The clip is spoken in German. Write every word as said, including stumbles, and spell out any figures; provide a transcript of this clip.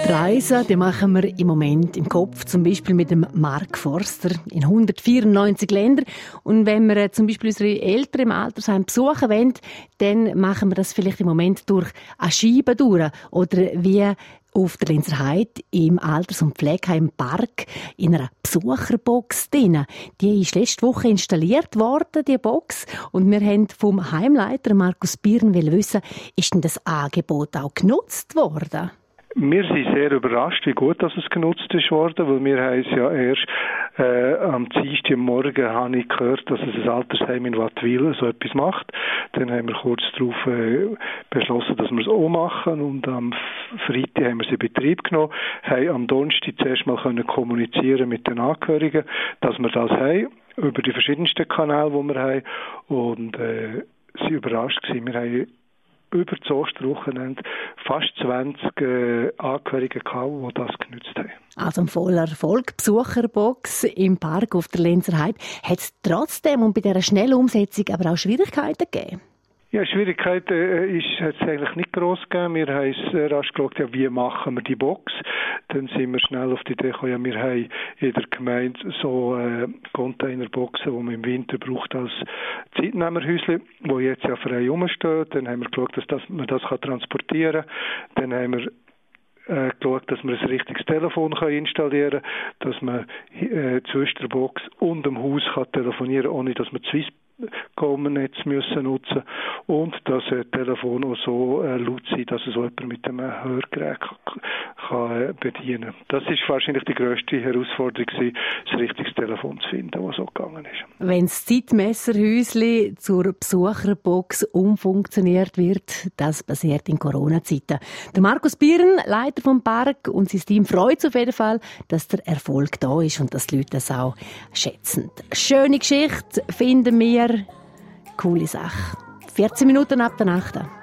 Reisen, die machen wir im Moment im Kopf, zum Beispiel mit dem Mark Forster in hundertvierundneunzig Ländern. Und wenn wir zum Beispiel unsere Eltern im Altersheim besuchen wollen, dann machen wir das vielleicht im Moment durch eine Scheibe durch. Oder wie auf der Lenzer Heide im Alters- und Pflegeheim Park in einer Besucherbox drin. Die ist letzte Woche installiert worden, die Box. Und wir haben vom Heimleiter Markus Birn wissen, ist denn das Angebot auch genutzt worden? Wir sind sehr überrascht, wie gut dass es genutzt ist worden, weil wir haben es ja erst äh, am Dienstagmorgen habe ich gehört, dass es ein Altersheim in Wattwil so etwas macht. Dann haben wir kurz darauf äh, beschlossen, dass wir es auch machen und am Freitag haben wir es in Betrieb genommen, haben am Donnerstag zuerst mal können kommunizieren mit den Angehörigen, dass wir das haben, über die verschiedensten Kanäle, die wir haben und äh, sind überrascht gewesen. Wir haben über das Osterwochenende fast zwanzig äh, Angehörige gehabt, die das genutzt haben. Also ein voller Erfolg. Besucherbox im Park auf der Lenzer Heide. Hat es trotzdem und bei dieser schnellen Umsetzung aber auch Schwierigkeiten gegeben? Ja, Schwierigkeiten äh, ist, hat es eigentlich nicht gross gegeben. Wir haben äh, rasch geschaut, ja, wie machen wir die Box. Dann sind wir schnell auf die Idee gekommen, ja, wir haben in der Gemeinde so äh, Containerboxen, die man im Winter braucht als Zeitnehmerhäuschen, die jetzt ja frei rumstehen. Dann haben wir geschaut, dass das, man das kann transportieren kann. Dann haben wir äh, geschaut, dass man ein richtiges Telefon kann installieren kann, dass man äh, zwischen der Box und dem Haus kann telefonieren kann, ohne dass man Swiss Netz müssen nutzen und dass ein Telefon auch so äh, laut sein, dass es so jemand mit einem Hörgerät kann, äh, bedienen kann. Das ist wahrscheinlich die grösste Herausforderung gewesen, das richtige Telefon zu finden, das so gegangen ist. Wenn das Zeitmesserhäuschen zur Besucherbox umfunktioniert wird, das passiert in Corona-Zeiten. Der Markus Birn, Leiter vom Park, und sein Team freut sich auf jeden Fall, dass der Erfolg da ist und dass die Leute das auch schätzen. Schöne Geschichte finden wir. Coole Sache. vierzehn Minuten ab der Nacht.